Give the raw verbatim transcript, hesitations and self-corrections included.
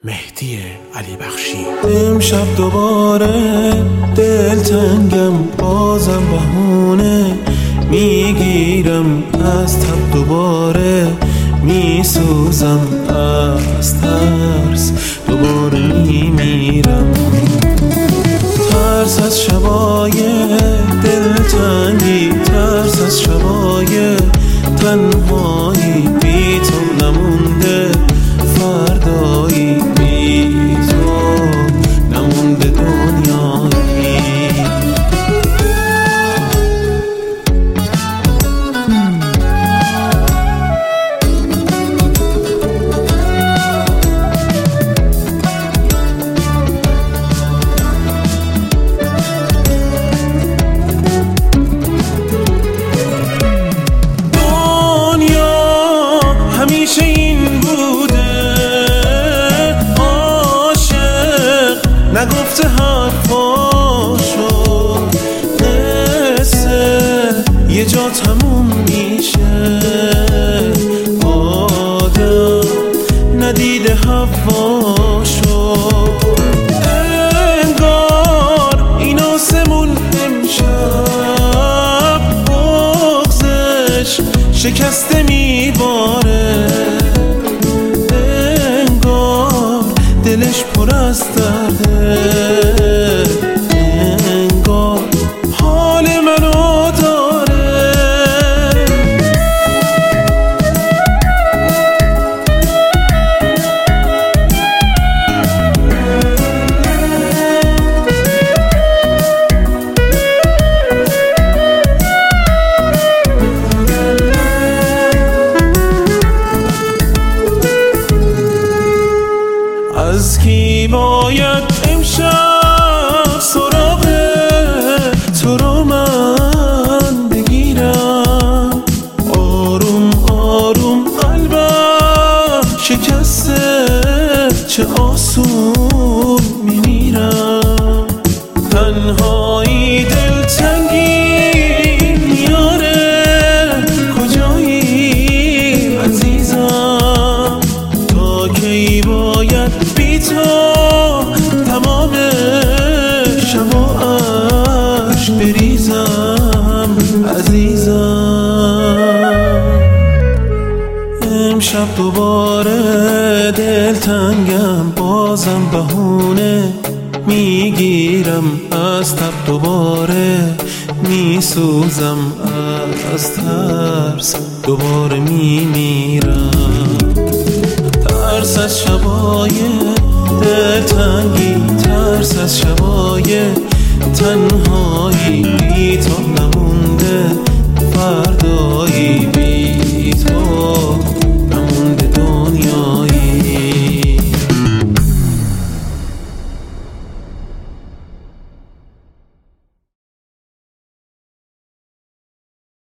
مهدی علی بخشی. امشب دوباره دلتنگم، بازم بهونه میگیرم از تب، دوباره میسوزم از ترس، دوباره میمیرم. ترس از شبای دلتنگی، ترس از شبای تنهایی، بی تو نمونده فردایی، بی تو نمونده دنیایی. همیشه این بوده، عاشق نگفته حرفاشو، قصه یه جا تموم میشه، آدم ندیده هواشو. انگار این آسمون امشب بغضش شکسته میباره، انگار دلش پر از درده، انگار حال منو داره. از کی باید امشب سراغ تو رو من بگیرم؟ آروم آروم قلبم شکسته، چه آسون میمیرم. تنهایی دلتنگی میاره، کجایی عزیزم؟ تا کی باید بی تو تمام شب و عشق بریزم عزیزم؟ امشب دوباره دلتنگم، بازم بهونه میگیرم از تب، دوباره میسوزم از ترس، دوباره میمیرم. ترس از شبای دلتنگی، ترس از شبای تنها